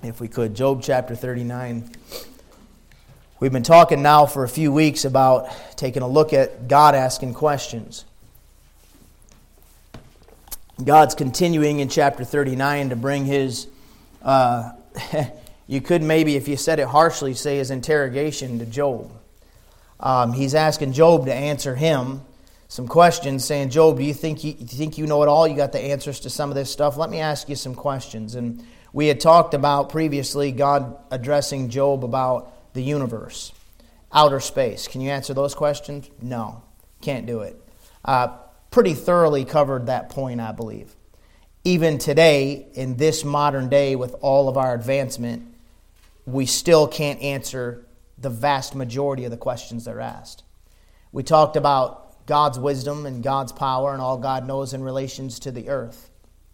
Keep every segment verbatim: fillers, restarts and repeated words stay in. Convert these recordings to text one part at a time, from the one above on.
if we could. Job chapter thirty-nine. We've been talking now for a few weeks about taking a look at God asking questions. God's continuing in chapter thirty-nine to bring his, uh, you could maybe, if you said it harshly, say his interrogation to Job. Um, he's asking Job to answer him some questions, saying, Job, do you think you, you think you know it all? You got the answers to some of this stuff? Let me ask you some questions. And we had talked about previously God addressing Job about the universe, outer space. Can you answer those questions? No, can't do it. Uh, pretty thoroughly covered that point, I believe. Even today, in this modern day, with all of our advancement, we still can't answer the vast majority of the questions that are asked. We talked about God's wisdom and God's power and all God knows in relations to the earth.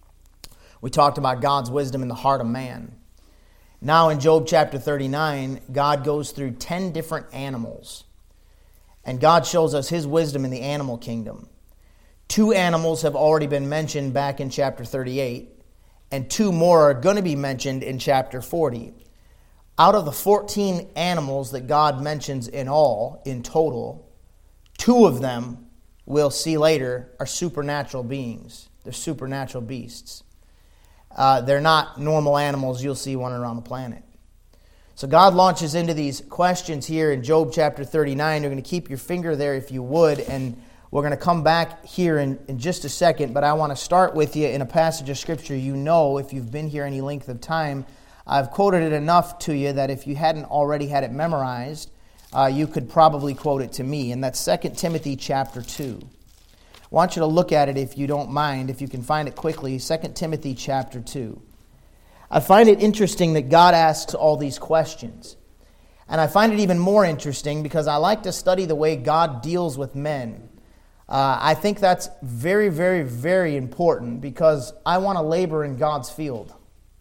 We talked about God's wisdom in the heart of man. Now in Job chapter thirty-nine, God goes through ten different animals. And God shows us his wisdom in the animal kingdom. Two animals have already been mentioned back in chapter thirty-eight, and two more are going to be mentioned in chapter forty. Out of the fourteen animals that God mentions in all, in total, two of them, we'll see later, are supernatural beings. They're supernatural beasts. Uh, they're not normal animals you'll see running around the planet. So God launches into these questions here in Job chapter thirty-nine. You're going to keep your finger there if you would, and we're going to come back here in, in just a second, but I want to start with you in a passage of Scripture you know if you've been here any length of time. I've quoted it enough to you that if you hadn't already had it memorized, uh, you could probably quote it to me, and that's Second Timothy chapter two. I want you to look at it if you don't mind, if you can find it quickly, Second Timothy chapter two. I find it interesting that God asks all these questions. And I find it even more interesting because I like to study the way God deals with men. Uh, I think that's very, very, very important because I want to labor in God's field.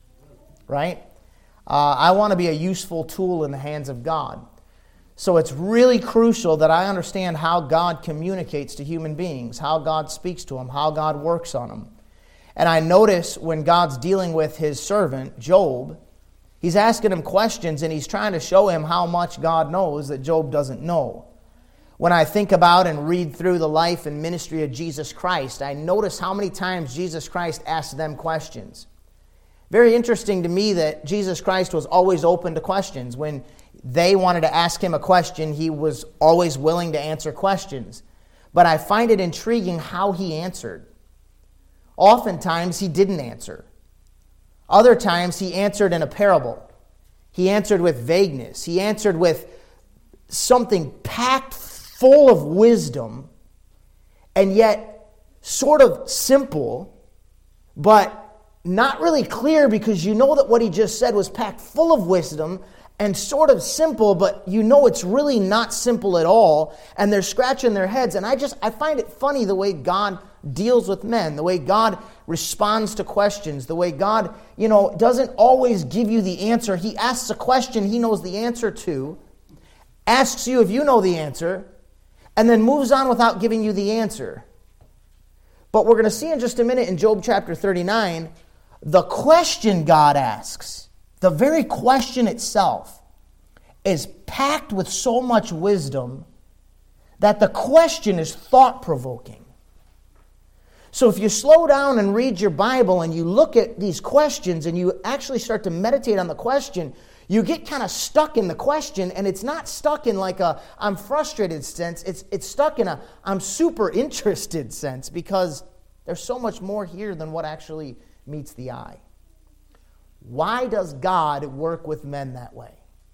Right? Uh, I want to be a useful tool in the hands of God. So it's really crucial that I understand how God communicates to human beings, how God speaks to them, how God works on them. And I notice when God's dealing with his servant, Job, he's asking him questions and he's trying to show him how much God knows that Job doesn't know. When I think about and read through the life and ministry of Jesus Christ, I notice how many times Jesus Christ asked them questions. Very interesting to me that Jesus Christ was always open to questions. When they wanted to ask him a question, he was always willing to answer questions. But I find it intriguing how he answered. Oftentimes, he didn't answer. Other times, he answered in a parable. He answered with vagueness. He answered with something packed full of wisdom, and yet sort of simple, but not really clear because you know that what he just said was packed full of wisdom and sort of simple, but you know it's really not simple at all, and they're scratching their heads. And I just, I find it funny the way God deals with men, the way God responds to questions, the way God, you know, doesn't always give you the answer. He asks a question he knows the answer to, asks you if you know the answer, and then moves on without giving you the answer. But we're going to see in just a minute in Job chapter thirty-nine, the question God asks, the very question itself, is packed with so much wisdom that the question is thought-provoking. So if you slow down and read your Bible and you look at these questions and you actually start to meditate on the question, you get kind of stuck in the question, and it's not stuck in like a I'm frustrated sense. It's, it's stuck in a I'm super interested sense because there's so much more here than what actually meets the eye. Why does God work with men that way?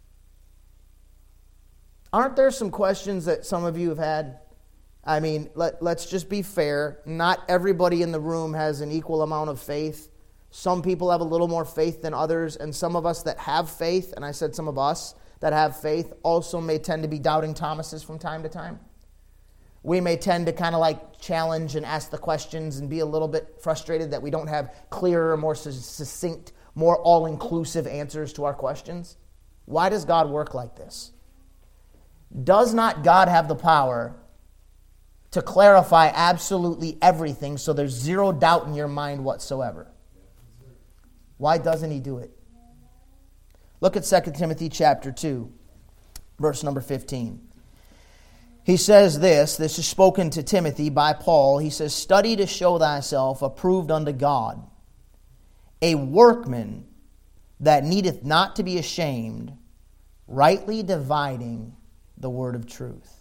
Aren't there some questions that some of you have had? I mean, let, let's just be fair. Not everybody in the room has an equal amount of faith. Some people have a little more faith than others, and some of us that have faith, and I said some of us that have faith, also may tend to be doubting Thomases from time to time. We may tend to kind of like challenge and ask the questions and be a little bit frustrated that we don't have clearer, more succinct, more all-inclusive answers to our questions. Why does God work like this? Does not God have the power to clarify absolutely everything so there's zero doubt in your mind whatsoever? Why doesn't he do it? Look at Second Timothy chapter two, verse number fifteen. He says this, this is spoken to Timothy by Paul. He says, study to show thyself approved unto God, a workman that needeth not to be ashamed, rightly dividing the word of truth.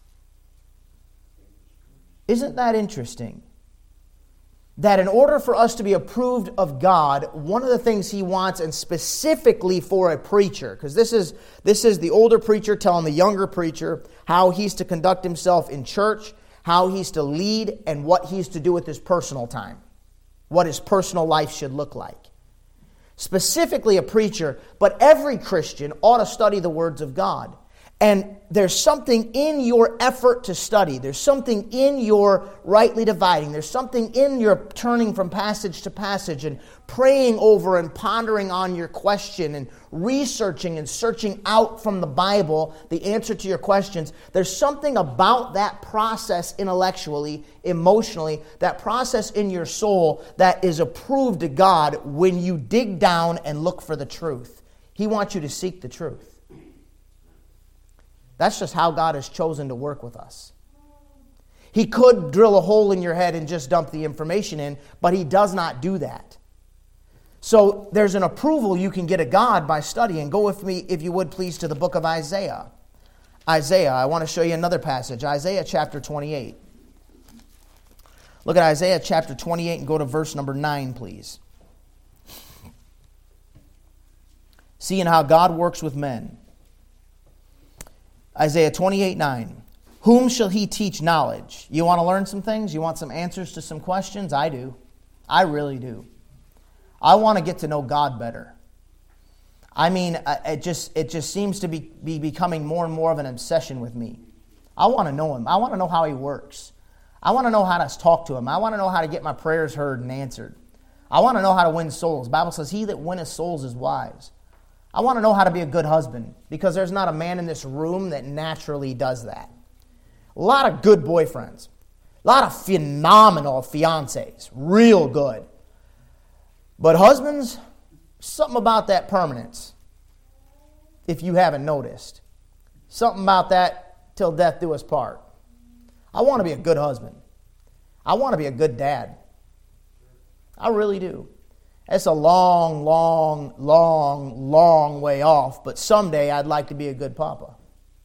Isn't that interesting? That in order for us to be approved of God, one of the things He wants, and specifically for a preacher, because this is this is the older preacher telling the younger preacher how he's to conduct himself in church, how he's to lead, and what he's to do with his personal time, what his personal life should look like. Specifically a preacher, but every Christian ought to study the words of God. And there's something in your effort to study. There's something in your rightly dividing. There's something in your turning from passage to passage and praying over and pondering on your question and researching and searching out from the Bible the answer to your questions. There's something about that process intellectually, emotionally, that process in your soul that is approved to God when you dig down and look for the truth. He wants you to seek the truth. That's just how God has chosen to work with us. He could drill a hole in your head and just dump the information in, but He does not do that. So there's an approval you can get of God by studying. Go with me, if you would please, to the book of Isaiah. Isaiah, I want to show you another passage. Isaiah chapter twenty-eight. Look at Isaiah chapter twenty-eight and go to verse number nine, please. Seeing how God works with men. Isaiah twenty-eight nine. Whom shall He teach knowledge? You want to learn some things? You want some answers to some questions? I do. I really do. I want to get to know God better. I mean, it just it just seems to be, be becoming more and more of an obsession with me. I want to know Him. I want to know how He works. I want to know how to talk to Him. I want to know how to get my prayers heard and answered. I want to know how to win souls. The Bible says, He that winneth souls is wise. I want to know how to be a good husband, because there's not a man in this room that naturally does that. A lot of good boyfriends. A lot of phenomenal fiancés. Real good. But husbands, something about that permanence, if you haven't noticed. Something about that till death do us part. I want to be a good husband. I want to be a good dad. I really do. It's a long, long, long, long way off, but someday I'd like to be a good papa.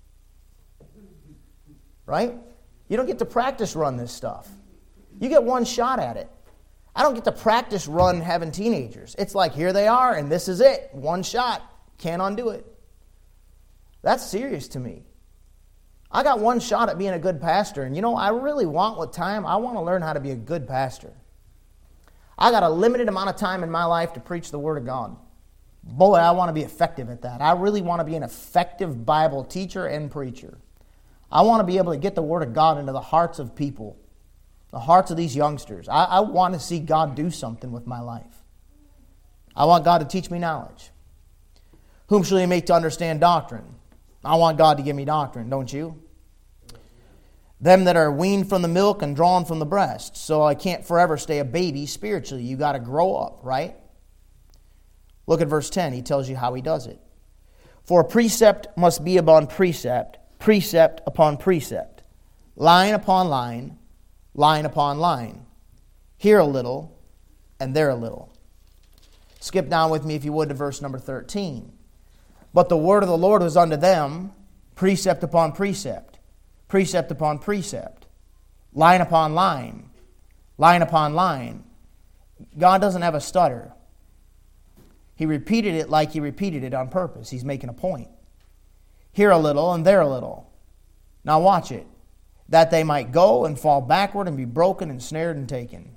Right? You don't get to practice run this stuff. You get one shot at it. I don't get to practice run having teenagers. It's like, here they are, and this is it. One shot. Can't undo it. That's serious to me. I got one shot at being a good pastor, and you know, I really want with time, I want to learn how to be a good pastor. I got a limited amount of time in my life to preach the Word of God. Boy, I want to be effective at that. I really want to be an effective Bible teacher and preacher. I want to be able to get the Word of God into the hearts of people, the hearts of these youngsters. I, I want to see God do something with my life. I want God to teach me knowledge. Whom shall He make to understand doctrine? I want God to give me doctrine, don't you? Them that are weaned from the milk and drawn from the breast. So I can't forever stay a baby spiritually. You got to grow up, right? Look at verse ten. He tells you how He does it. For precept must be upon precept, precept upon precept, line upon line, line upon line. Here a little, and there a little. Skip down with me, if you would, to verse number thirteen. But the word of the Lord was unto them, precept upon precept, precept upon precept, line upon line, line upon line. God doesn't have a stutter. He repeated it like He repeated it on purpose. He's making a point. Here a little and there a little. Now watch it. That they might go and fall backward and be broken and snared and taken.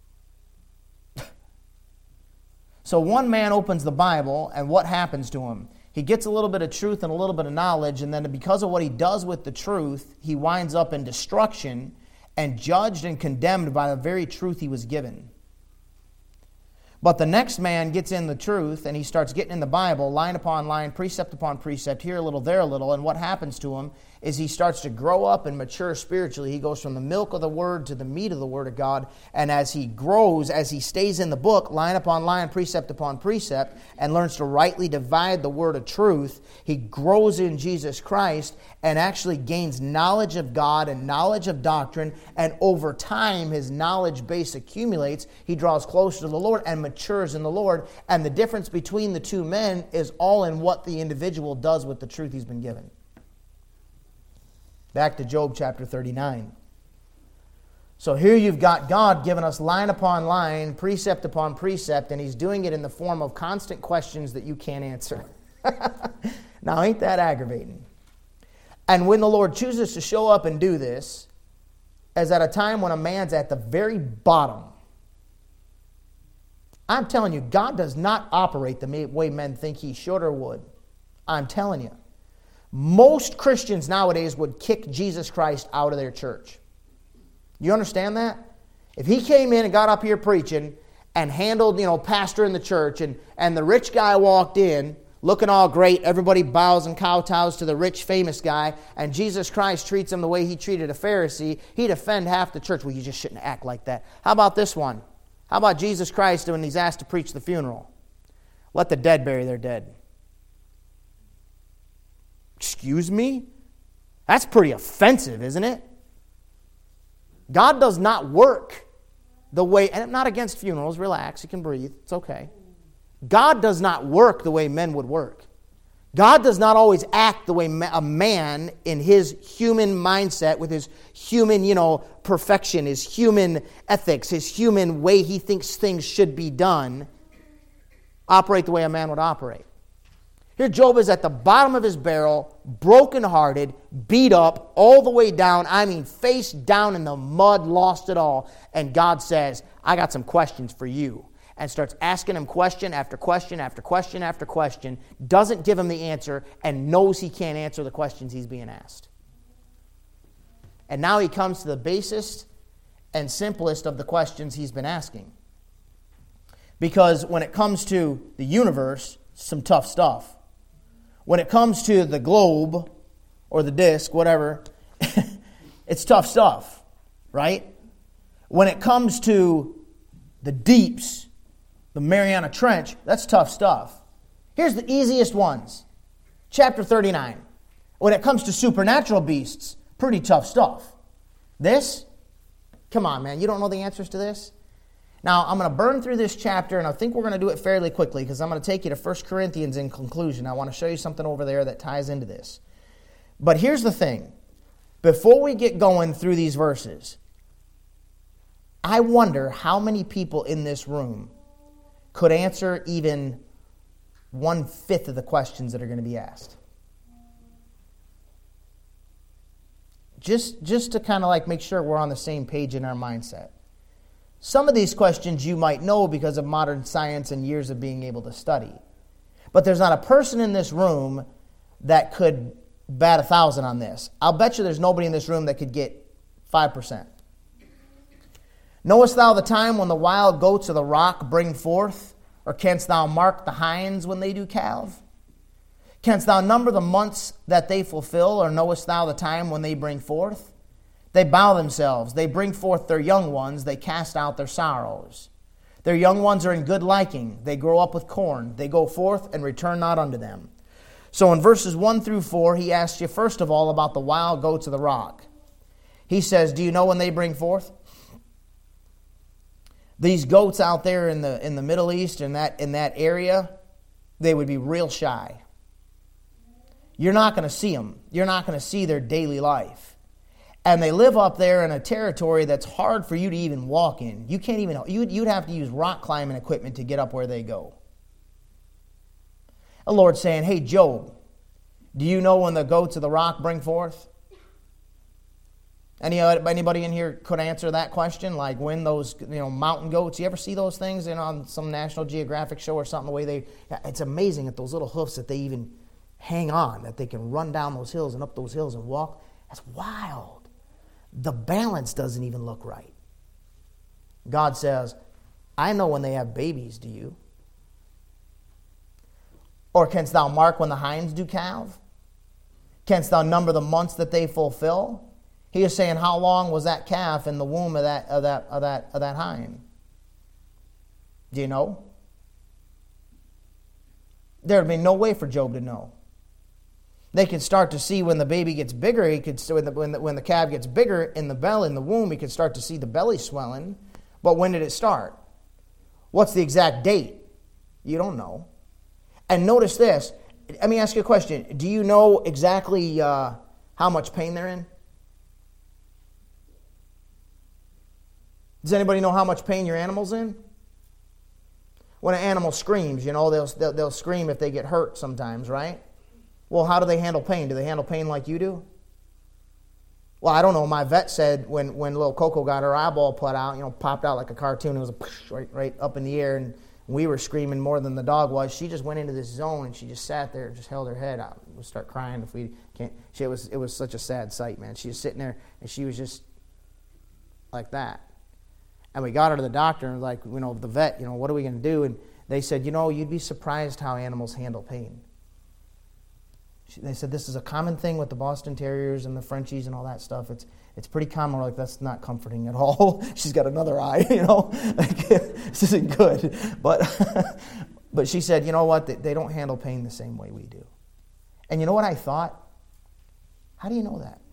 So one man opens the Bible, and what happens to him? He gets a little bit of truth and a little bit of knowledge, and then because of what he does with the truth, he winds up in destruction and judged and condemned by the very truth he was given. But the next man gets in the truth, and he starts getting in the Bible, line upon line, precept upon precept, here a little, there a little, and what happens to him is he starts to grow up and mature spiritually. He goes from the milk of the Word to the meat of the Word of God, and as he grows, as he stays in the book, line upon line, precept upon precept, and learns to rightly divide the word of truth, he grows in Jesus Christ and actually gains knowledge of God and knowledge of doctrine, and over time his knowledge base accumulates. He draws closer to the Lord and matures in the Lord, and the difference between the two men is all in what the individual does with the truth he's been given. Back to Job chapter thirty-nine. So here you've got God giving us line upon line, precept upon precept, and He's doing it in the form of constant questions that you can't answer. Now, ain't that aggravating? And when the Lord chooses to show up and do this, as at a time when a man's at the very bottom. I'm telling you, God does not operate the way men think He should or would. I'm telling you. Most Christians nowadays would kick Jesus Christ out of their church. You understand that? If He came in and got up here preaching and handled, you know, pastor in the church, and, and the rich guy walked in looking all great, everybody bows and kowtows to the rich famous guy, and Jesus Christ treats him the way He treated a Pharisee, he'd offend half the church. Well, you just shouldn't act like that. How about this one? How about Jesus Christ when He's asked to preach the funeral? Let the dead bury their dead. Excuse me? That's pretty offensive, isn't it? God does not work the way, and I'm not against funerals, relax, you can breathe, it's okay. God does not work the way men would work. God does not always act the way a man in his human mindset, with his human, you know, perfection, his human ethics, his human way he thinks things should be done, operate the way a man would operate. Here Job is at the bottom of his barrel, brokenhearted, beat up, all the way down, I mean face down in the mud, lost it all. And God says, I got some questions for you. And starts asking him question after question after question after question, doesn't give him the answer, and knows he can't answer the questions he's being asked. And now he comes to the basest and simplest of the questions he's been asking. Because when it comes to the universe, some tough stuff. When it comes to the globe, or the disc, whatever, it's tough stuff, right? When it comes to the deeps, the Mariana Trench, that's tough stuff. Here's the easiest ones. Chapter thirty-nine. When it comes to supernatural beasts, pretty tough stuff. This? Come on, man, you don't know the answers to this? Now, I'm going to burn through this chapter, and I think we're going to do it fairly quickly, because I'm going to take you to First Corinthians in conclusion. I want to show you something over there that ties into this. But here's the thing. Before we get going through these verses, I wonder how many people in this room could answer even one-fifth of the questions that are going to be asked. Just, just to kind of like make sure we're on the same page in our mindset. Some of these questions you might know because of modern science and years of being able to study. But there's not a person in this room that could bat a thousand on this. I'll bet you there's nobody in this room that could get five percent. Knowest thou the time when the wild goats of the rock bring forth? Or canst thou mark the hinds when they do calve? Canst thou number the months that they fulfill? Or knowest thou the time when they bring forth? They bow themselves, they bring forth their young ones, they cast out their sorrows. Their young ones are in good liking, they grow up with corn, they go forth and return not unto them. So in verses one through four, he asks you first of all about the wild goats of the rock. He says, do you know when they bring forth? These goats out there in the in the Middle East, in that in that area, they would be real shy. You're not going to see them. You're not going to see their daily life. And they live up there in a territory that's hard for you to even walk in. You can't even, you'd, you'd have to use rock climbing equipment to get up where they go. The Lord's saying, hey, Job, do you know when the goats of the rock bring forth? Any Anybody in here could answer that question? Like when those, you know, mountain goats, you ever see those things in, on some National Geographic show or something? The way they, it's amazing at those little hoofs that they even hang on, that they can run down those hills and up those hills and walk. That's wild. The balance doesn't even look right. God says, I know when they have babies, do you? Or canst thou mark when the hinds do calve? Canst thou number the months that they fulfill? He is saying, how long was that calf in the womb of that of that of that of that hind? Do you know? There would be no way for Job to know. They can start to see when the baby gets bigger. He could when the when the, when the calf gets bigger in the belly in the womb. He could start to see the belly swelling. But when did it start? What's the exact date? You don't know. And notice this. Let me ask you a question. Do you know exactly uh, how much pain they're in? Does anybody know how much pain your animal's in? When an animal screams, you know, they'll, they'll, they'll scream if they get hurt sometimes, right? Well, how do they handle pain? Do they handle pain like you do? Well, I don't know. My vet said when, when little Coco got her eyeball put out, you know, popped out like a cartoon, it was a right, right up in the air, and we were screaming more than the dog was. She just went into this zone, and she just sat there and just held her head out. We'll start crying if we can't. She, it, was, it was such a sad sight, man. She was sitting there, and she was just like that. And we got her to the doctor, and like, you know, the vet, you know, what are we going to do? And they said, you know, you'd be surprised how animals handle pain. She, they said, this is a common thing with the Boston Terriers and the Frenchies and all that stuff. It's it's pretty common. We're like, that's not comforting at all. She's got another eye, you know. Like, this isn't good. But, but she said, you know what? They, they don't handle pain the same way we do. And you know what I thought? How do you know that?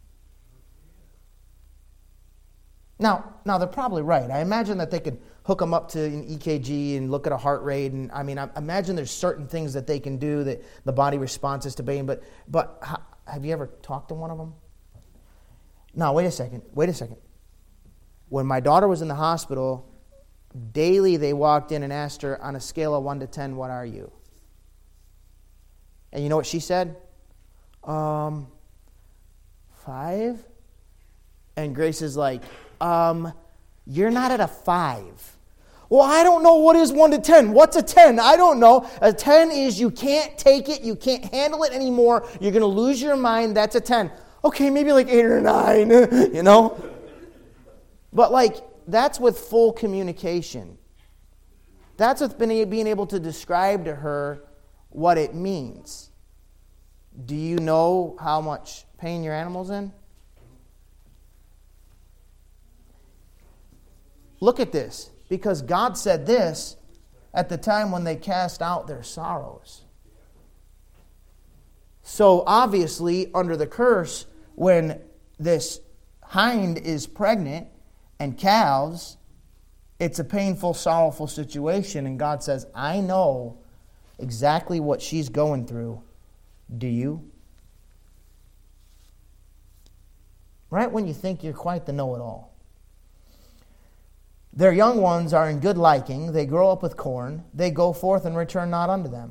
Now, now they're probably right. I imagine that they could hook them up to an E K G and look at a heart rate. And I mean, I imagine there's certain things that they can do that the body responses to pain. But, but how, have you ever talked to one of them? No, wait a second. Wait a second. When my daughter was in the hospital, daily they walked in and asked her, on a scale of one to ten, what are you? And you know what she said? Um, five? And Grace is like, um, you're not at a five. Well, I don't know what is one to ten. What's a ten? I don't know. A ten is you can't take it, you can't handle it anymore, you're going to lose your mind. That's a ten. Okay, maybe like eight or nine, you know? But like, that's with full communication. That's with being able to describe to her what it means. Do you know how much pain your animal's in? Look at this, because God said this at the time when they cast out their sorrows. So obviously, under the curse, when this hind is pregnant and calves, it's a painful, sorrowful situation. And God says, I know exactly what she's going through. Do you? Right when you think you're quite the know-it-all. Their young ones are in good liking. They grow up with corn. They go forth and return not unto them.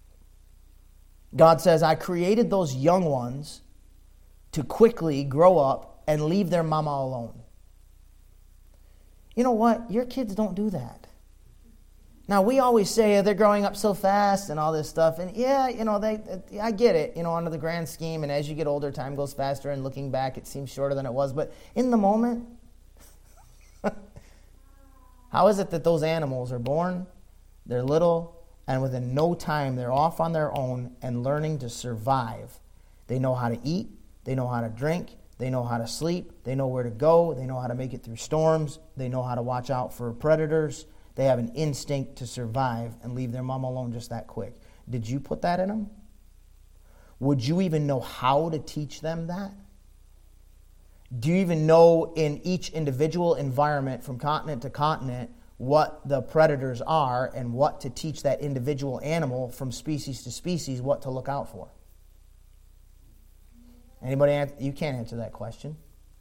God says, I created those young ones to quickly grow up and leave their mama alone. You know what? Your kids don't do that. Now, we always say they're growing up so fast and all this stuff. And yeah, you know, they, I get it, you know, under the grand scheme. And as you get older, time goes faster. And looking back, it seems shorter than it was. But in the moment, how is it that those animals are born, they're little, and within no time they're off on their own and learning to survive? They know how to eat, they know how to drink, they know how to sleep, they know where to go, they know how to make it through storms, they know how to watch out for predators. They have an instinct to survive and leave their mom alone just that quick. Did you put that in them? Would you even know how to teach them that? Do you even know in each individual environment from continent to continent what the predators are and what to teach that individual animal from species to species what to look out for? Anybody answer? You can't answer that question.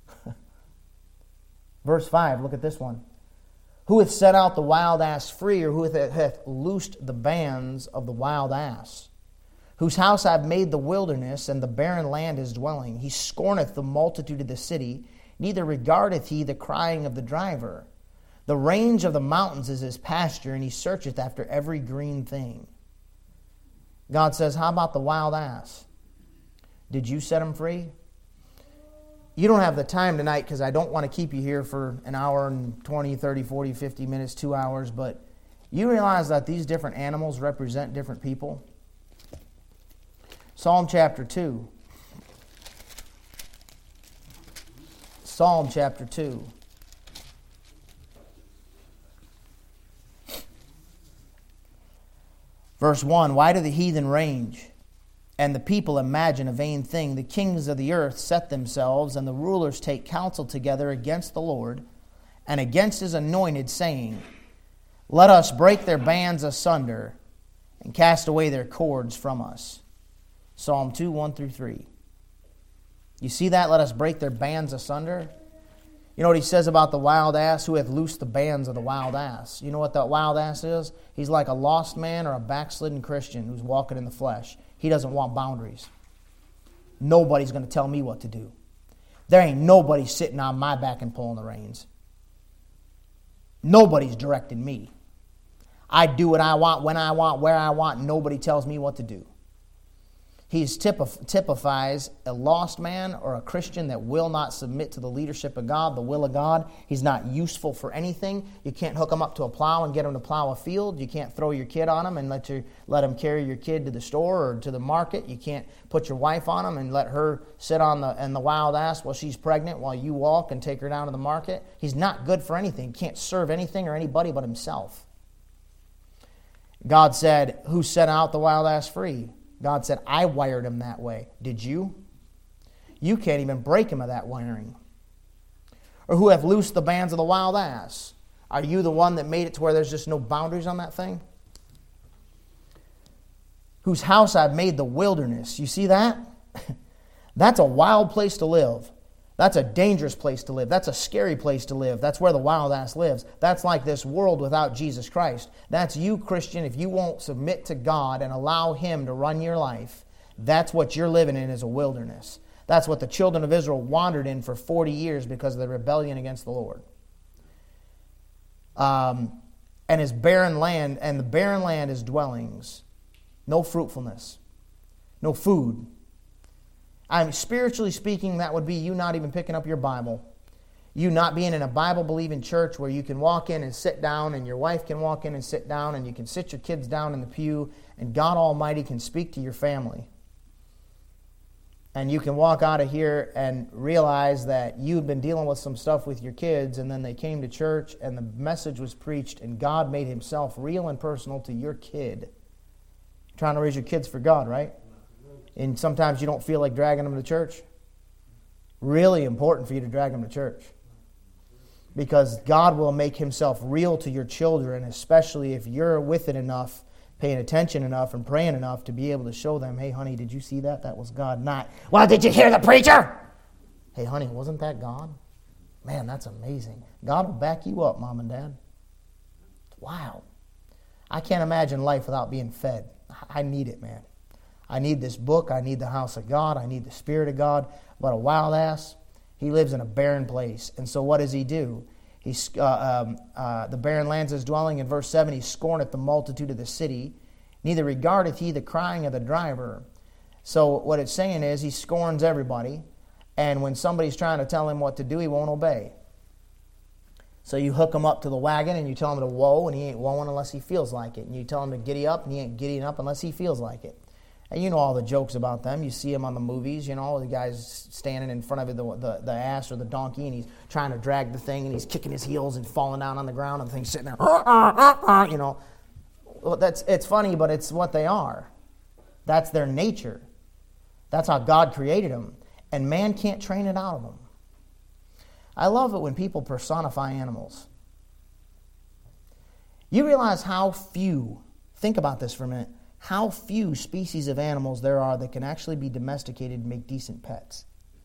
Verse five, look at this one. Who hath set out the wild ass free, or who hath, hath loosed the bands of the wild ass? Whose house I have made the wilderness, and the barren land his dwelling. He scorneth the multitude of the city, neither regardeth he the crying of the driver. The range of the mountains is his pasture, and he searcheth after every green thing. God says, how about the wild ass? Did you set him free? you don't have the time tonight because I don't want to keep you here for an hour and twenty, thirty, forty, fifty minutes, two hours, but you realize that these different animals represent different people? Psalm chapter two. Psalm chapter two. Verse one, why do the heathen range, and the people imagine a vain thing? The kings of the earth set themselves, and the rulers take counsel together against the Lord and against his anointed, saying, let us break their bands asunder and cast away their cords from us. Psalm two, one through three. You see that? Let us break their bands asunder. You know what he says about the wild ass? Who hath loosed the bands of the wild ass? You know what that wild ass is? He's like a lost man or a backslidden Christian who's walking in the flesh. He doesn't want boundaries. Nobody's going to tell me what to do. There ain't nobody sitting on my back and pulling the reins. Nobody's directing me. I do what I want, when I want, where I want. Nobody tells me what to do. He typifies a lost man or a Christian that will not submit to the leadership of God, the will of God. He's not useful for anything. You can't hook him up to a plow and get him to plow a field. You can't throw your kid on him and let you let him carry your kid to the store or to the market. You can't put your wife on him and let her sit on the in the wild ass while she's pregnant while you walk and take her down to the market. He's not good for anything. He can't serve anything or anybody but himself. God said, who set out the wild ass free? God said, I wired him that way. Did you? You can't even break him of that wiring. Or who have loosed the bands of the wild ass? Are you the one that made it to where there's just no boundaries on that thing? Whose house I've made the wilderness. You see that? That's a wild place to live. That's a dangerous place to live. That's a scary place to live. That's where the wild ass lives. That's like this world without Jesus Christ. That's you, Christian, if you won't submit to God and allow Him to run your life. That's what you're living in, is a wilderness. That's what the children of Israel wandered in for forty years because of the rebellion against the Lord. Um, and his barren land, and the barren land is dwellings. No fruitfulness. No food. I'm spiritually speaking, that would be you not even picking up your Bible. You not being in a Bible-believing church where you can walk in and sit down, and your wife can walk in and sit down, and you can sit your kids down in the pew, and God Almighty can speak to your family. And you can walk out of here and realize that you've been dealing with some stuff with your kids, and then they came to church, and the message was preached, and God made Himself real and personal to your kid. You're trying to raise your kids for God, right? And sometimes you don't feel like dragging them to church. Really important for you to drag them to church. Because God will make Himself real to your children, especially if you're with it enough, paying attention enough, and praying enough to be able to show them, hey, honey, did you see that? That was God. Not, well, did you hear the preacher? Hey, honey, wasn't that God? Man, that's amazing. God will back you up, Mom and Dad. Wow. I can't imagine life without being fed. I need it, man. I need this book. I need the house of God. I need the Spirit of God. But a wild ass, he lives in a barren place. And so what does he do? He's, uh, um, uh, the barren lands his dwelling. In verse seven, he scorneth the multitude of the city. Neither regardeth he the crying of the driver. So what it's saying is he scorns everybody. And when somebody's trying to tell him what to do, he won't obey. So you hook him up to the wagon and you tell him to whoa, and he ain't whoaing unless he feels like it. And you tell him to giddy up, and he ain't giddying up unless he feels like it. And you know all the jokes about them. You see them on the movies, you know, the guy's standing in front of the, the, the ass or the donkey, and he's trying to drag the thing, and he's kicking his heels and falling down on the ground, and the thing's sitting there, uh, uh, uh, uh, you know. Well, that's it's funny, but it's what they are. That's their nature. That's how God created them. And man can't train it out of them. I love it when people personify animals. You realize how few, think about this for a minute, how few species of animals there are that can actually be domesticated and make decent pets.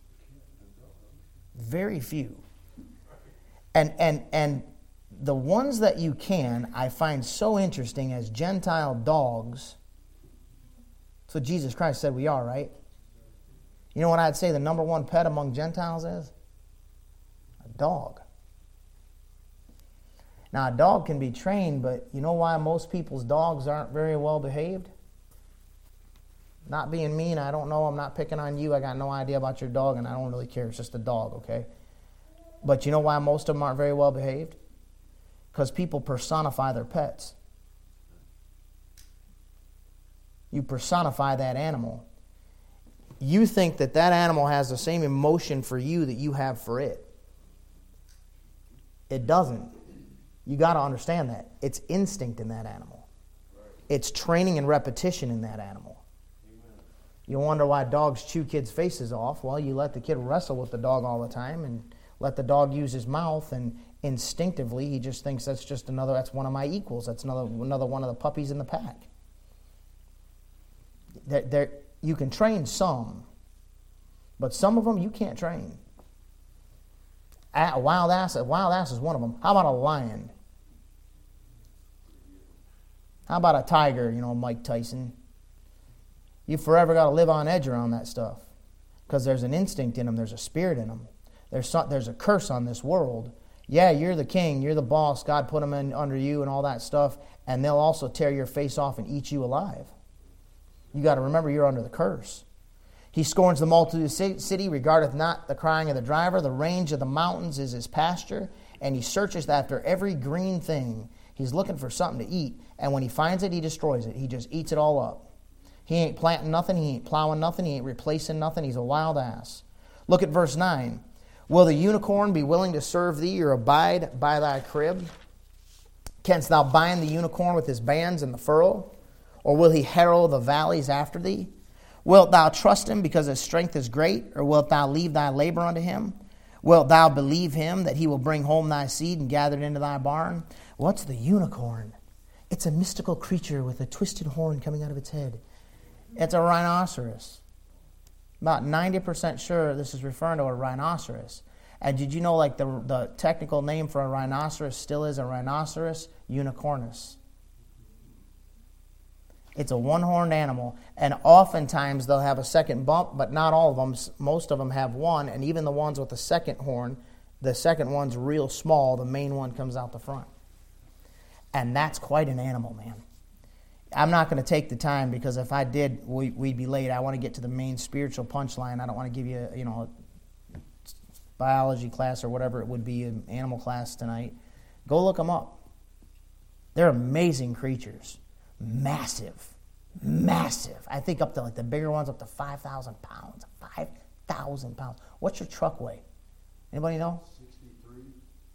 Very few. And and and the ones that you can, I find so interesting as Gentile dogs. That's what Jesus Christ said we are, right? You know what I'd say the number one pet among Gentiles is? A dog. Now, a dog can be trained, but you know why most people's dogs aren't very well behaved? Not being mean, I don't know, I'm not picking on you, I got no idea about your dog, and I don't really care, it's just a dog, okay? But you know why most of them aren't very well behaved? Because people personify their pets. You personify that animal. You think that that animal has the same emotion for you that you have for it. It doesn't. You got to understand that. It's instinct in that animal. It's training and repetition in that animal. You wonder why dogs chew kids' faces off. Well, you let the kid wrestle with the dog all the time and let the dog use his mouth, and instinctively he just thinks that's just another, that's one of my equals. That's another another one of the puppies in the pack. They're, they're, you can train some, but some of them you can't train. A wild ass, a wild ass is one of them. How about a lion? How about a tiger, you know, Mike Tyson? You forever got to live on edge around that stuff because there's an instinct in them. There's a spirit in them. There's so, there's a curse on this world. Yeah, you're the king. You're the boss. God put them in under you and all that stuff. And they'll also tear your face off and eat you alive. You got to remember you're under the curse. He scorns the multitude of the city, regardeth not the crying of the driver. The range of the mountains is his pasture. And he searches after every green thing. He's looking for something to eat. And when he finds it, he destroys it. He just eats it all up. He ain't planting nothing. He ain't plowing nothing. He ain't replacing nothing. He's a wild ass. Look at verse nine. Will the unicorn be willing to serve thee or abide by thy crib? Canst thou bind the unicorn with his bands in the furrow? Or will he harrow the valleys after thee? Wilt thou trust him because his strength is great? Or wilt thou leave thy labor unto him? Wilt thou believe him that he will bring home thy seed and gather it into thy barn? What's the unicorn? It's a mystical creature with a twisted horn coming out of its head. It's a rhinoceros. About ninety percent sure this is referring to a rhinoceros. And did you know like the, the technical name for a rhinoceros still is a rhinoceros unicornis? It's a one-horned animal, and oftentimes they'll have a second bump, but not all of them. Most of them have one, and even the ones with the second horn, the second one's real small, the main one comes out the front. And that's quite an animal, man. I'm not going to take the time because if I did, we, we'd be late. I want to get to the main spiritual punchline. I don't want to give you, you know, biology class or whatever it would be, an animal class tonight. Go look them up. They're amazing creatures. Massive. Massive. I think up to like the bigger ones up to five thousand pounds. five thousand pounds. What's your truck weigh? Anybody know? sixty-three.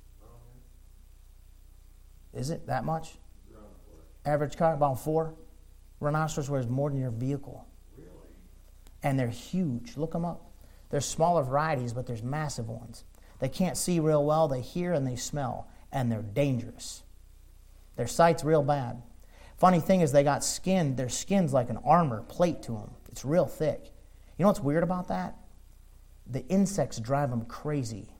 Is it that much? Average car, about four. Rhinoceros weighs more than your vehicle. Really? And they're huge. Look them up. There's smaller varieties, but there's massive ones. They can't see real well. They hear and they smell. And they're dangerous. Their sight's real bad. Funny thing is they got skin. Their skin's like an armor plate to them. It's real thick. You know what's weird about that? The insects drive them crazy.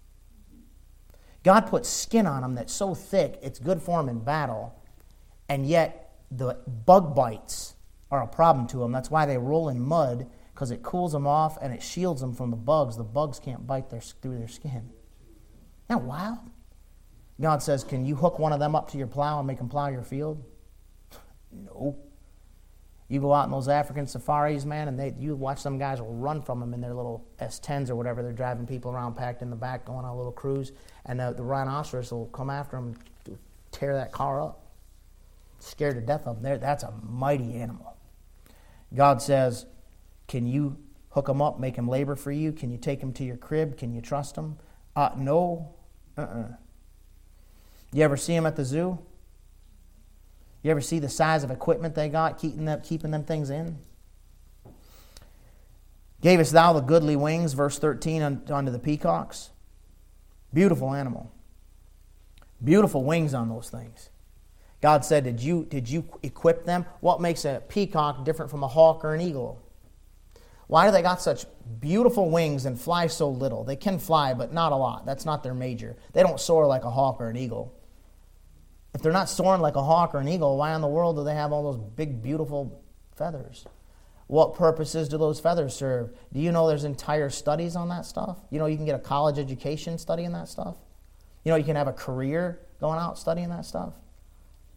God puts skin on them that's so thick, it's good for them in battle. And yet, the bug bites are a problem to them. That's why they roll in mud, because it cools them off and it shields them from the bugs. The bugs can't bite their, through their skin. Isn't that wild? God says, can you hook one of them up to your plow and make them plow your field? No. You go out in those African safaris, man, and they you watch some guys will run from them in their little S tens or whatever. They're driving people around packed in the back, going on a little cruise, and the, the rhinoceros will come after them, tear that car up. Scared to death of them. There, that's a mighty animal. God says, can you hook them up, make them labor for you? Can you take them to your crib? Can you trust them? Uh, no. Uh-uh. You ever see them at the zoo? You ever see the size of equipment they got keeping them, keeping them things in? Gavest thou the goodly wings, verse thirteen, unto the peacocks? Beautiful animal. Beautiful wings on those things. God said, did you, did you equip them? What makes a peacock different from a hawk or an eagle? Why do they got such beautiful wings and fly so little? They can fly, but not a lot. That's not their major. They don't soar like a hawk or an eagle. If they're not soaring like a hawk or an eagle, why in the world do they have all those big, beautiful feathers? What purposes do those feathers serve? Do you know there's entire studies on that stuff? You know you can get a college education studying that stuff? You know you can have a career going out studying that stuff?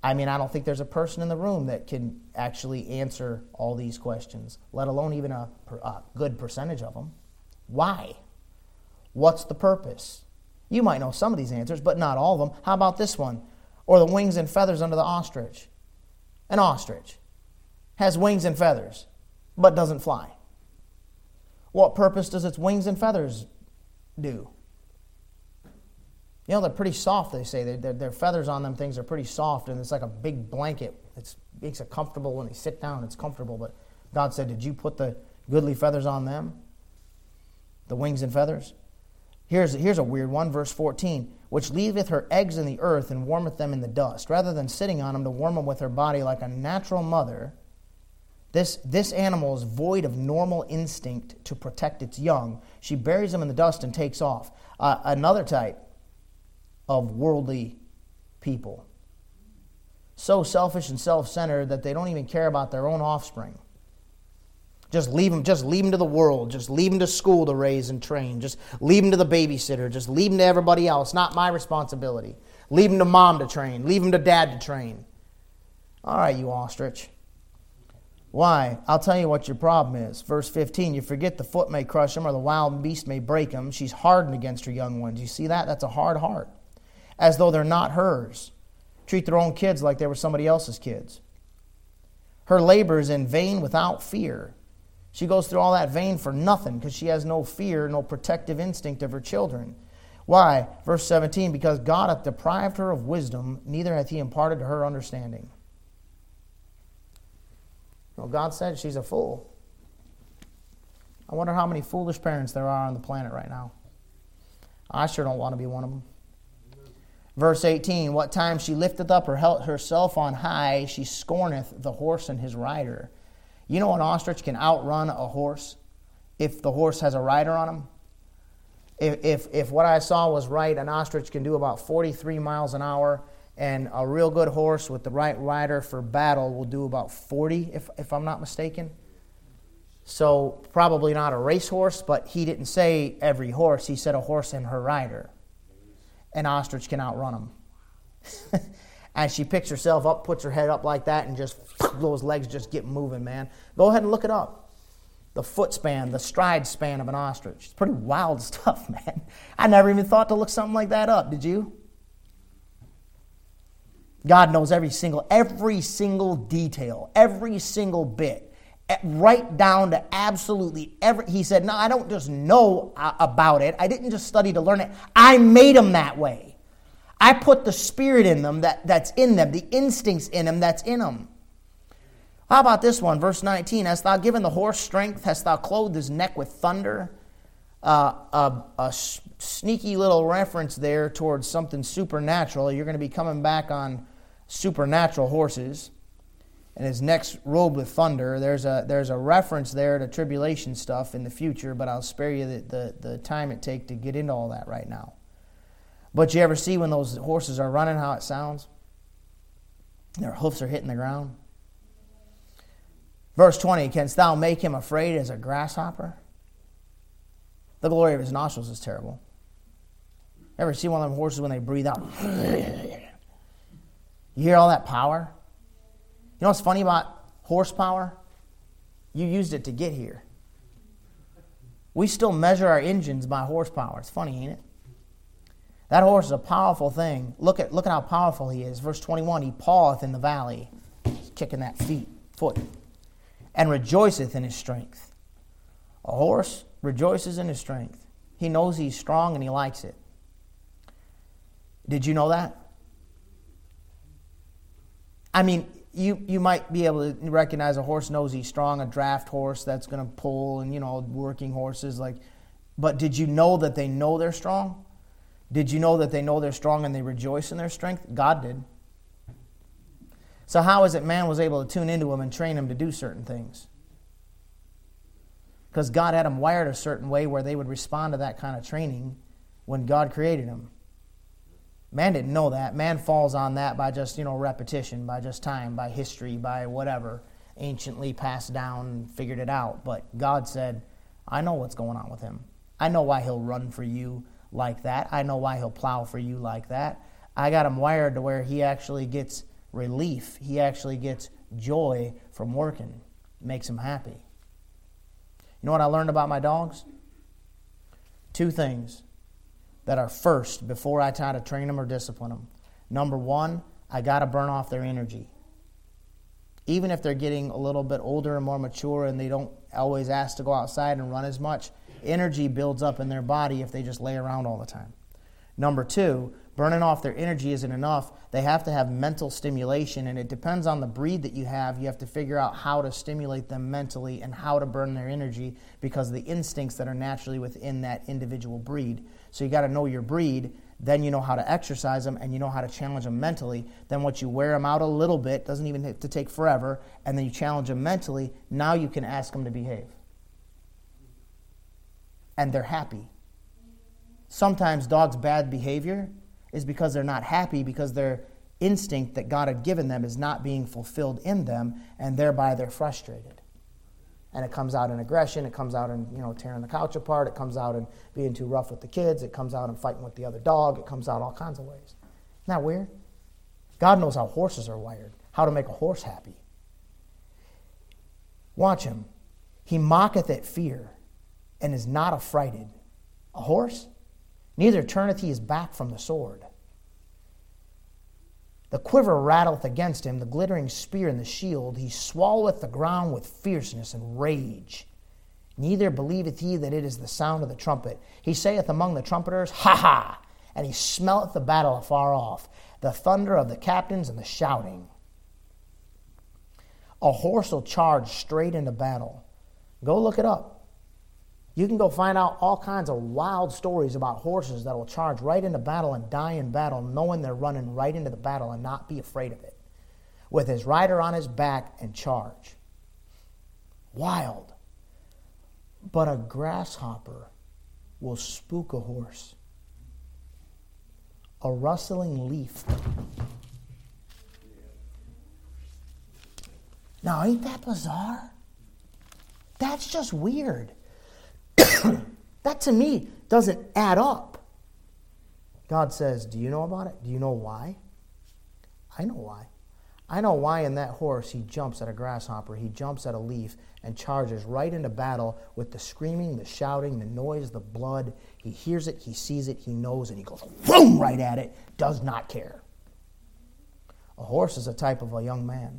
I mean, I don't think there's a person in the room that can actually answer all these questions, let alone even a, a good percentage of them. Why? What's the purpose? You might know some of these answers, but not all of them. How about this one? Or the wings and feathers under the ostrich. An ostrich has wings and feathers, but doesn't fly. What purpose does its wings and feathers do? You know, they're pretty soft, they say. They're, they're, their feathers on them things are pretty soft, and it's like a big blanket. It makes it comfortable when they sit down. It's comfortable, but God said, did you put the goodly feathers on them? The wings and feathers? Here's, here's a weird one, verse fourteen. Which leaveth her eggs in the earth and warmeth them in the dust. Rather than sitting on them to warm them with her body like a natural mother, this, this animal is void of normal instinct to protect its young. She buries them in the dust and takes off. Uh, another type of worldly people. So selfish and self-centered that they don't even care about their own offspring. Just leave them, just leave them to the world. Just leave them to school to raise and train. Just leave them to the babysitter. Just leave them to everybody else. Not my responsibility. Leave them to mom to train. Leave them to dad to train. All right, you ostrich. Why? I'll tell you what your problem is. Verse fifteen, you forget the foot may crush them or the wild beast may break them. She's hardened against her young ones. You see that? That's a hard heart. As though they're not hers. Treat their own kids like they were somebody else's kids. Her labor is in vain without fear. She goes through all that vain for nothing because she has no fear, no protective instinct of her children. Why? Verse seventeen, because God hath deprived her of wisdom, neither hath he imparted to her understanding. Well, God said she's a fool. I wonder how many foolish parents there are on the planet right now. I sure don't want to be one of them. Verse eighteen, what time she lifteth up her, herself on high, she scorneth the horse and his rider. You know an ostrich can outrun a horse if the horse has a rider on him? If, if, if what I saw was right, an ostrich can do about forty-three miles an hour, and a real good horse with the right rider for battle will do about forty, if, if I'm not mistaken. So probably not a racehorse, but he didn't say every horse. He said a horse and her rider. An ostrich can outrun him. And she picks herself up, puts her head up like that, and just those legs just get moving, man. Go ahead and look it up. The foot span, the stride span of an ostrich. It's pretty wild stuff, man. I never even thought to look something like that up. Did you? God knows every single, every single detail, every single bit, right down to absolutely every. He said, no, I don't just know about it. I didn't just study to learn it. I made them that way. I put the spirit in them that, that's in them, the instincts in them that's in them. How about this one, verse nineteen? Hast thou given the horse strength? Hast thou clothed his neck with thunder? Uh, a, a sneaky little reference there towards something supernatural. You're going to be coming back on supernatural horses. And his neck's robed with thunder. There's a there's a reference there to tribulation stuff in the future, but I'll spare you the, the, the time it takes to get into all that right now. But you ever see when those horses are running how it sounds? Their hoofs are hitting the ground. Verse twenty, canst thou make him afraid as a grasshopper? The glory of his nostrils is terrible. Ever see one of them horses when they breathe out? You hear all that power? You know what's funny about horsepower? You used it to get here. We still measure our engines by horsepower. It's funny, ain't it? That horse is a powerful thing. Look at look at how powerful he is. Verse twenty-one, he paweth in the valley. He's kicking that feet, foot. And rejoiceth in his strength. A horse rejoices in his strength. He knows he's strong and he likes it. Did you know that? I mean, you, you might be able to recognize a horse knows he's strong, a draft horse that's going to pull, and, you know, working horses. like. But did you know that they know they're strong? Did you know that they know they're strong and they rejoice in their strength? God did. So how is it man was able to tune into them and train them to do certain things? Because God had them wired a certain way where they would respond to that kind of training when God created them. Man didn't know that. Man falls on that by just, you know, repetition, by just time, by history, by whatever, anciently passed down and figured it out. But God said, I know what's going on with him. I know why he'll run for you like that. I know why he'll plow for you like that. I got him wired to where he actually gets relief. He actually gets joy from working. It makes him happy. You know what I learned about my dogs? Two things that are first before I try to train them or discipline them. Number one, I got to burn off their energy. Even if they're getting a little bit older and more mature and they don't always ask to go outside and run as much, energy builds up in their body if they just lay around all the time. Number two, burning off their energy isn't enough. They have to have mental stimulation, and it depends on the breed that you have. You have to figure out how to stimulate them mentally and how to burn their energy because of the instincts that are naturally within that individual breed. So you got to know your breed, then you know how to exercise them, and you know how to challenge them mentally. Then once you wear them out a little bit, doesn't even have to take forever, and then you challenge them mentally, now you can ask them to behave. And they're happy. Sometimes dogs' bad behavior is because they're not happy, because their instinct that God had given them is not being fulfilled in them, and thereby they're frustrated. And it comes out in aggression, it comes out in, you know, tearing the couch apart, it comes out in being too rough with the kids, it comes out in fighting with the other dog, it comes out all kinds of ways. Isn't that weird? God knows how horses are wired, how to make a horse happy. Watch him. He mocketh at fear, and is not affrighted. A horse? Neither turneth he his back from the sword. The quiver rattleth against him, the glittering spear and the shield. He swalloweth the ground with fierceness and rage. Neither believeth he that it is the sound of the trumpet. He saith among the trumpeters, Ha ha! And he smelleth the battle afar off, the thunder of the captains and the shouting. A horse will charge straight into battle. Go look it up. You can go find out all kinds of wild stories about horses that will charge right into battle and die in battle, knowing they're running right into the battle and not be afraid of it, with his rider on his back and charge. Wild. But a grasshopper will spook a horse. A rustling leaf. Now, ain't that bizarre? That's just weird. That to me doesn't add up. God says, do you know about it? Do you know why? I know why. I know why in that horse he jumps at a grasshopper, he jumps at a leaf, and charges right into battle with the screaming, the shouting, the noise, the blood. He hears it, he sees it, he knows, and he goes boom right at it, does not care. A horse is a type of a young man,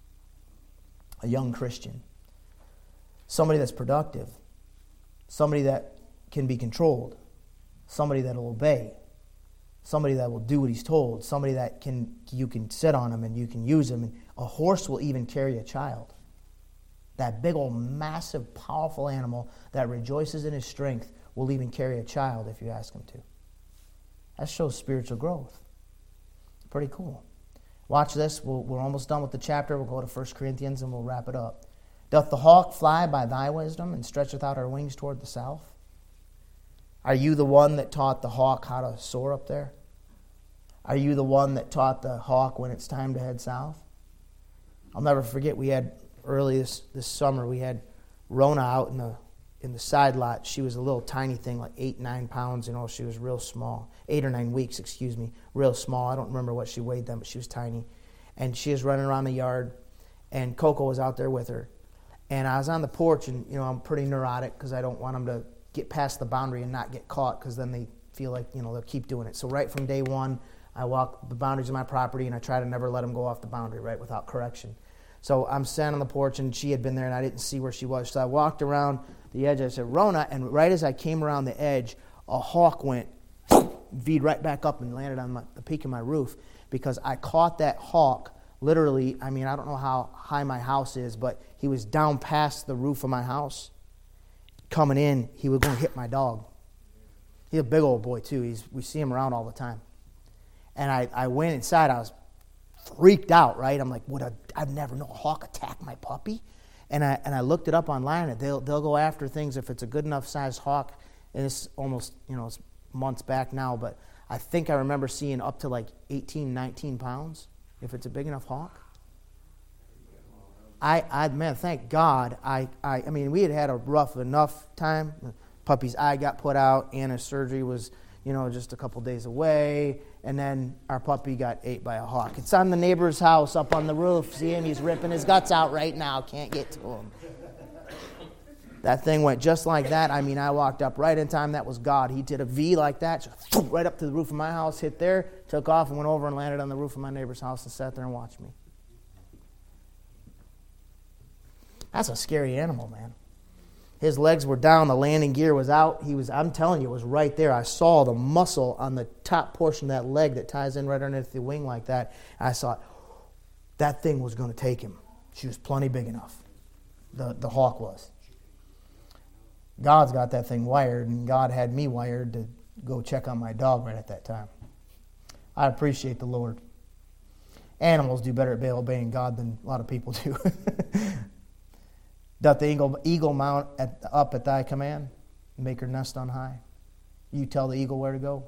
a young Christian, somebody that's productive, somebody that can be controlled, somebody that will obey, somebody that will do what he's told, somebody that can you can sit on him and you can use him. And a horse will even carry a child. That big old massive powerful animal that rejoices in his strength will even carry a child if you ask him to. That shows spiritual growth. Pretty cool. Watch this. We'll, we're almost done with the chapter. We'll go to First Corinthians and we'll wrap it up. Doth the hawk fly by thy wisdom, and stretcheth out her wings toward the south? Are you the one that taught the hawk how to soar up there? Are you the one that taught the hawk when it's time to head south? I'll never forget, we had early this, this summer, we had Rona out in the in the side lot. She was a little tiny thing, like eight, nine pounds. You know, she was real small. Eight or nine weeks, excuse me. Real small. I don't remember what she weighed then, but she was tiny. And she was running around the yard, and Coco was out there with her. And I was on the porch, and, you know, I'm pretty neurotic because I don't want them to get past the boundary and not get caught, because then they feel like, you know, they'll keep doing it. So right from day one, I walk the boundaries of my property, and I try to never let them go off the boundary, right, without correction. So I'm standing on the porch, and she had been there, and I didn't see where she was. So I walked around the edge. I said, Rona, and right as I came around the edge, a hawk went, V'd right back up and landed on my, the peak of my roof, because I caught that hawk literally. I mean, I don't know how high my house is, but he was down past the roof of my house. Coming in, he was going to hit my dog. He's a big old boy, too. He's, we see him around all the time. And I, I went inside. I was freaked out, right? I'm like, would a, I've never known a hawk attack my puppy. And I and I looked it up online, and they'll they'll go after things if it's a good enough sized hawk. And it's almost, you know, it's months back now, but I think I remember seeing up to like eighteen, nineteen pounds if it's a big enough hawk. I, I man, thank God. I, I I mean, we had had a rough enough time. Puppy's eye got put out. Anna's surgery was you know, just a couple days away. And then our puppy got ate by a hawk. It's on the neighbor's house up on the roof. See him? He's ripping his guts out right now. Can't get to him. That thing went just like that. I mean, I walked up right in time. That was God. He did a V like that, just right up to the roof of my house, hit there, took off, and went over and landed on the roof of my neighbor's house and sat there and watched me. That's a scary animal, man. His legs were down. The landing gear was out. He was, I'm telling you, it was right there. I saw the muscle on the top portion of that leg that ties in right underneath the wing like that. I saw that thing was going to take him. She was plenty big enough. The, the hawk was. God's got that thing wired, and God had me wired to go check on my dog right at that time. I appreciate the Lord. Animals do better at obeying God than a lot of people do. Doth the eagle, eagle mount at, up at thy command, make her nest on high? You tell the eagle where to go.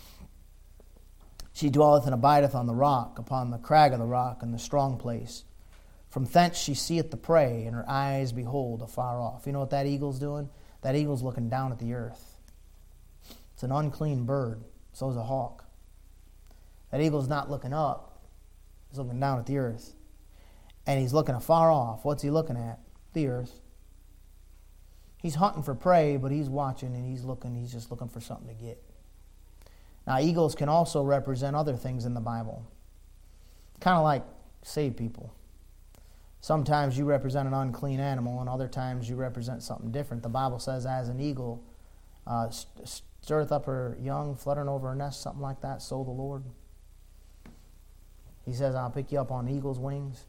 She dwelleth and abideth on the rock, upon the crag of the rock, in the strong place. From thence she seeth the prey, and her eyes behold afar off. You know what that eagle's doing? That eagle's looking down at the earth. It's an unclean bird. So is a hawk. That eagle's not looking up. He's looking down at the earth. And he's looking afar off. What's he looking at? The earth. He's hunting for prey, but he's watching and he's looking. He's just looking for something to get. Now, eagles can also represent other things in the Bible. Kind of like saved people. Sometimes you represent an unclean animal, and other times you represent something different. The Bible says, as an eagle uh, stirreth up her young, fluttering over her nest, something like that, so the Lord. He says, I'll pick you up on eagle's wings.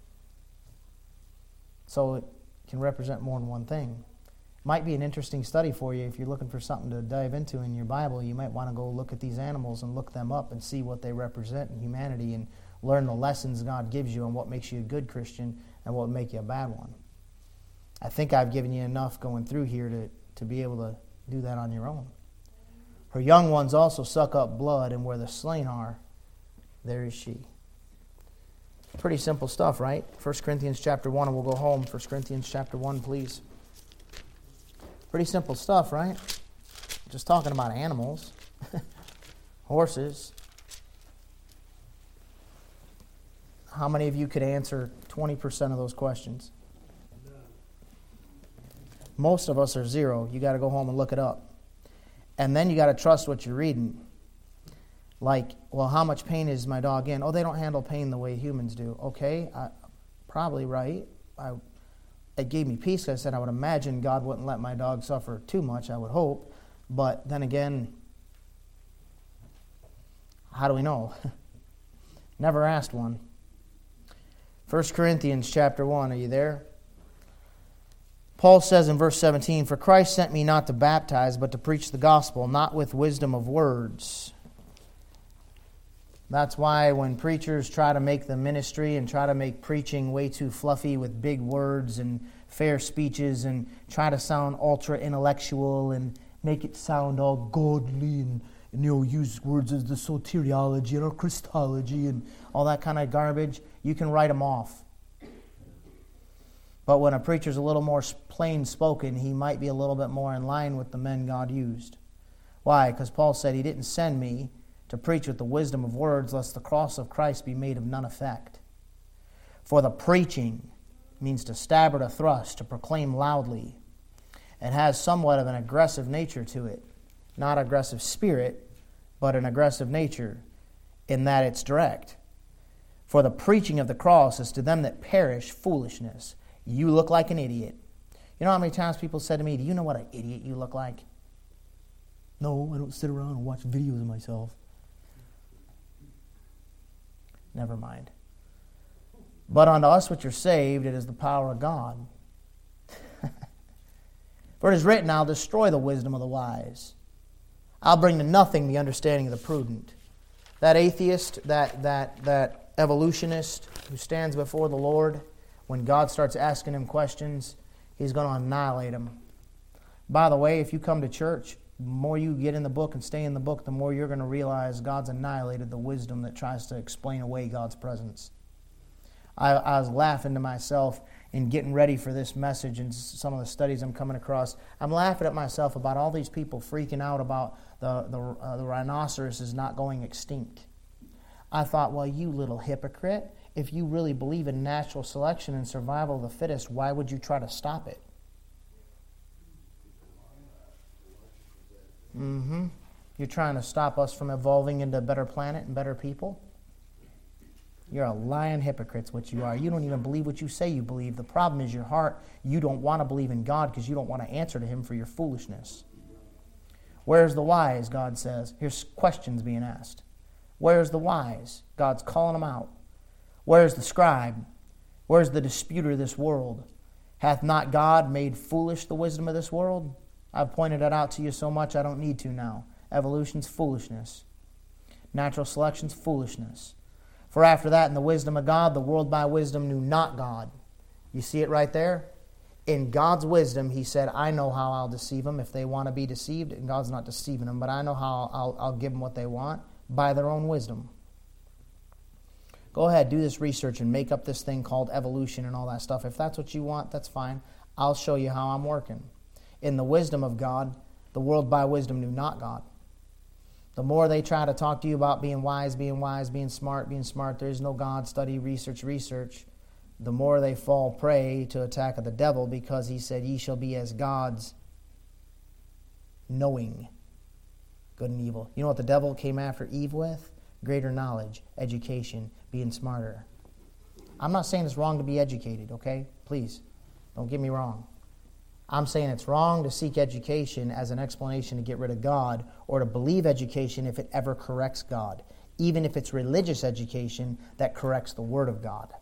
So it can represent more than one thing. Might be an interesting study for you if you're looking for something to dive into in your Bible. You might want to go look at these animals and look them up and see what they represent in humanity and learn the lessons God gives you and what makes you a good Christian and what would make you a bad one. I think I've given you enough going through here to, to be able to do that on your own. Her young ones also suck up blood, and where the slain are, there is she. Pretty simple stuff, right? First Corinthians chapter one, and we'll go home. First Corinthians chapter one, please. Pretty simple stuff, right? Just talking about animals. Horses. How many of you could answer twenty percent of those questions? Most of us are zero. You got to go home and look it up. And then you got to trust what you're reading. Like, well, how much pain is my dog in? Oh, they don't handle pain the way humans do. Okay, I, probably right. I, it gave me peace. I said I would imagine God wouldn't let my dog suffer too much, I would hope. But then again, how do we know? Never asked one. First Corinthians chapter one, are you there? Paul says in verse seventeen, for Christ sent me not to baptize, but to preach the gospel, not with wisdom of words. That's why when preachers try to make the ministry and try to make preaching way too fluffy with big words and fair speeches and try to sound ultra-intellectual and make it sound all godly and, and you know, use words as the soteriology and our Christology and all that kind of garbage, you can write them off. But when a preacher's a little more plain spoken, he might be a little bit more in line with the men God used. Why? Because Paul said he didn't send me to preach with the wisdom of words, lest the cross of Christ be made of none effect. For the preaching means to stab or to thrust, to proclaim loudly. It has somewhat of an aggressive nature to it. Not aggressive spirit, but an aggressive nature in that it's direct. For the preaching of the cross is to them that perish foolishness. You look like an idiot. You know how many times people said to me, do you know what an idiot you look like? No, I don't sit around and watch videos of myself. Never mind. But unto us which are saved, it is the power of God. For it is written, I'll destroy the wisdom of the wise. I'll bring to nothing the understanding of the prudent. That atheist, that, that, that evolutionist who stands before the Lord, when God starts asking him questions, he's going to annihilate him. By the way, if you come to church, the more you get in the book and stay in the book, the more you're going to realize God's annihilated the wisdom that tries to explain away God's presence. I, I was laughing to myself in getting ready for this message and some of the studies I'm coming across, I'm laughing at myself about all these people freaking out about the, the, uh, the rhinoceros is not going extinct. I thought, well, you little hypocrite, if you really believe in natural selection and survival of the fittest, why would you try to stop it? Mm-hmm. You're trying to stop us from evolving into a better planet and better people? You're a lying hypocrite's what you are. You don't even believe what you say you believe. The problem is your heart. You don't want to believe in God because you don't want to answer to Him for your foolishness. Where's the wise, God says? Here's questions being asked. Where's the wise? God's calling them out. Where's the scribe? Where's the disputer of this world? Hath not God made foolish the wisdom of this world? I've pointed that out to you so much I don't need to now. Evolution's foolishness. Natural selection's foolishness. For after that, in the wisdom of God, the world by wisdom knew not God. You see it right there? In God's wisdom, He said, I know how I'll deceive them if they want to be deceived. And God's not deceiving them, but I know how I'll, I'll give them what they want by their own wisdom. Go ahead, do this research and make up this thing called evolution and all that stuff. If that's what you want, that's fine. I'll show you how I'm working. In the wisdom of God, the world by wisdom knew not God. The more they try to talk to you about being wise, being wise, being smart, being smart, there is no God, study, research, research, the more they fall prey to attack of the devil, because he said, ye shall be as gods, knowing good and evil. You know what the devil came after Eve with? Greater knowledge, education, being smarter. I'm not saying it's wrong to be educated, okay? Please, don't get me wrong. I'm saying it's wrong to seek education as an explanation to get rid of God, or to believe education if it ever corrects God, even if it's religious education that corrects the Word of God.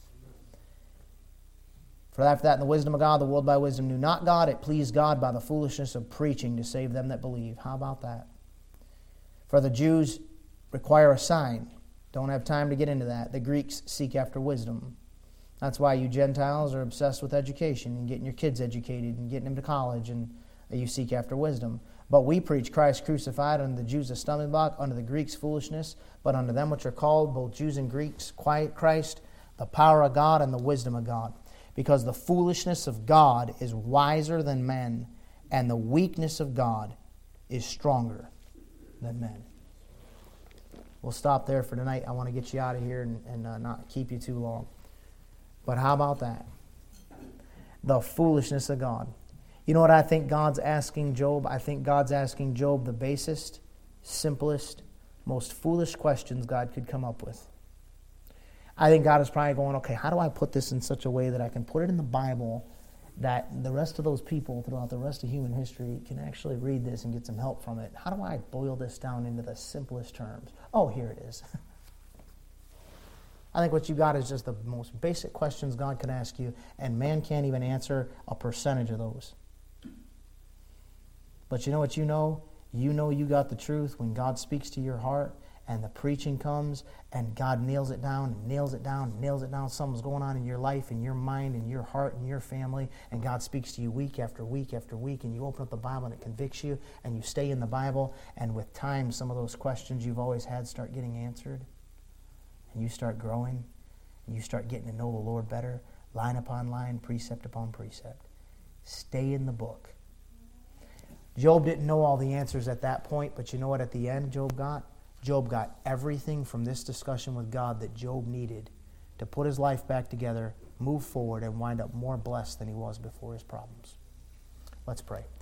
For after that, in the wisdom of God, the world by wisdom knew not God. It pleased God by the foolishness of preaching to save them that believe. How about that? For the Jews require a sign. Don't have time to get into that. The Greeks seek after wisdom. That's why you Gentiles are obsessed with education and getting your kids educated and getting them to college, and you seek after wisdom. But we preach Christ crucified, unto the Jews a stumbling block, unto the Greeks foolishness, but unto them which are called, both Jews and Greeks, Christ, the power of God and the wisdom of God. Because the foolishness of God is wiser than men, and the weakness of God is stronger than men. We'll stop there for tonight. I want to get you out of here and, and uh, not keep you too long. But how about that? The foolishness of God. You know what I think God's asking Job? I think God's asking Job the basest, simplest, most foolish questions God could come up with. I think God is probably going, okay, how do I put this in such a way that I can put it in the Bible that the rest of those people throughout the rest of human history can actually read this and get some help from it? How do I boil this down into the simplest terms? Oh, here it is. I think what you got is just the most basic questions God can ask you, and man can't even answer a percentage of those. But you know what you know? You know you got the truth when God speaks to your heart and the preaching comes and God nails it down and nails it down and nails it down. Something's going on in your life, in your mind, in your heart, in your family, and God speaks to you week after week after week, and you open up the Bible and it convicts you, and you stay in the Bible, and with time some of those questions you've always had start getting answered. And you start growing, and you start getting to know the Lord better, line upon line, precept upon precept. Stay in the book. Job didn't know all the answers at that point, but you know what at the end Job got? Job got everything from this discussion with God that Job needed to put his life back together, move forward, and wind up more blessed than he was before his problems. Let's pray.